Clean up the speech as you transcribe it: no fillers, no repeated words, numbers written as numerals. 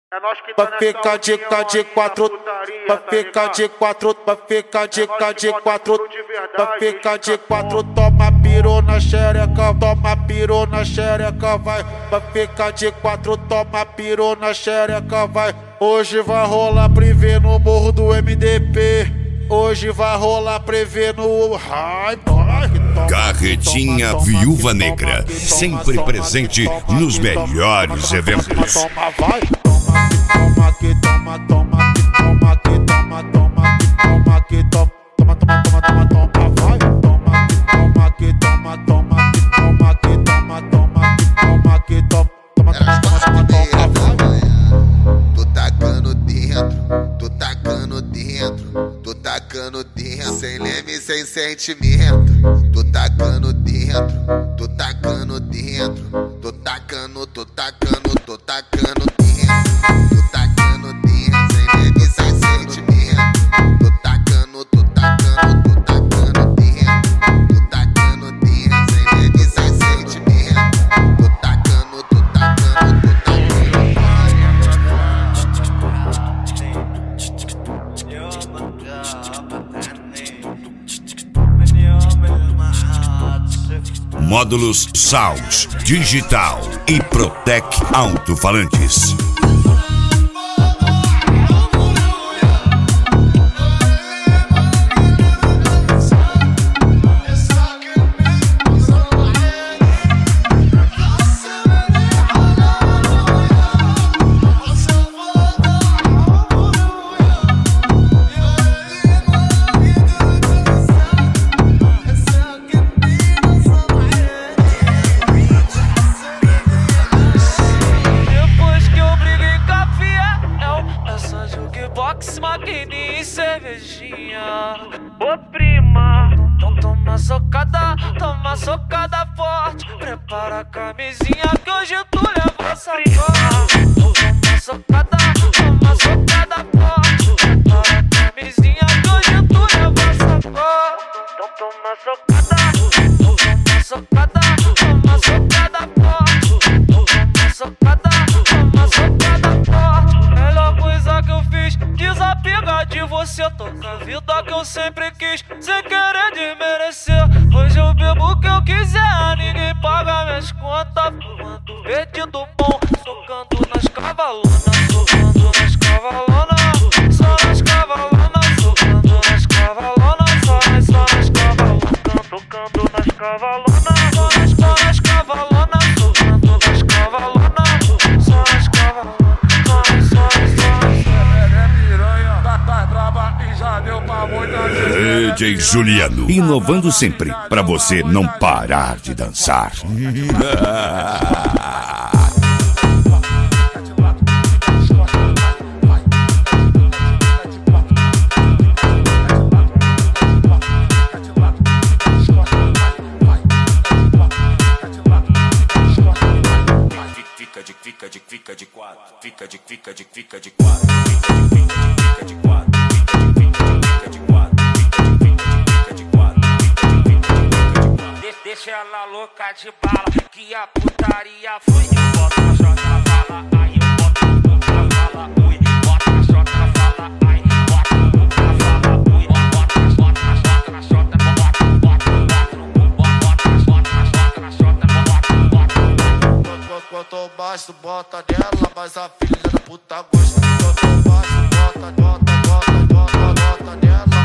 Vai ficar de quatro, vai ficar de quatro, vai ficar de quatro, vai ficar de quatro, toma piru na xereca, toma piru na xereca, vai ficar de quatro, toma piru na xereca, vai. Hoje vai rolar prevê no morro do MDP, hoje vai rolar prevê no Carretinha Viúva Negra, sempre presente nos melhores eventos. Toma, vai, toma que toma, toma que toma que toma, toma que toma que toma, toma, toma, toma, toma, toma, vai, toma que toma, toma que toma que toma, toma que toma que toma, toma, toma, toma, toma, vai. Tô tacando dentro, tô tacando dentro, tô tacando dentro, sem leme, sem sentimento. Tô tacando dentro, tô tacando dentro, tô tacando, tô tacando, tô tacando dentro, tô tacando dentro, sem leme, sem sentimento. Tô tacando, tô tacando, tô tacando dentro, tô tacando dentro, sem leme, sem sentimento. Tô tacando, tô tacando, tô tacando. Módulos Sounds, Digital e Protec Alto-Falantes. Maquininha e cervejinha. Ô prima, então toma socada forte. Prepara a camisinha que hoje tu leva sacola. Toma socada forte. Prepara a camisinha que hoje tu leva sacola. Então toma socada forte. Toma socada forte. Melhor coisa que eu fiz, desapegar de você, tocar a vida que eu sempre quis, sem querer desmerecer. Hoje eu bebo o que eu quiser, ninguém paga minhas contas. Fumando perdido bom, socando nas cavalonas, socando nas cavalonas, só nas cavalonas, socando nas cavalonas, só nas cavalonas, tocando nas cavalonas, só nas cavalonas, socando nas cavalonas, só nas cavalonas. DJ Juliano, inovando sempre, pra você não parar de dançar. Fica de quatro, fica de quatro. Deixa ela louca de bala, que a putaria foi. Eu boto na chota, ela fala, ai, eu boto no cu, ela fala, ui. Bota na chota, ela fala, ai, bota no cu, ela fala, ui. Bota na chota, na chota, bota no cu, bota na chota. Quanto mais tu bota nela, mais a filha da puta gosta. Quanto mais tu bota nela.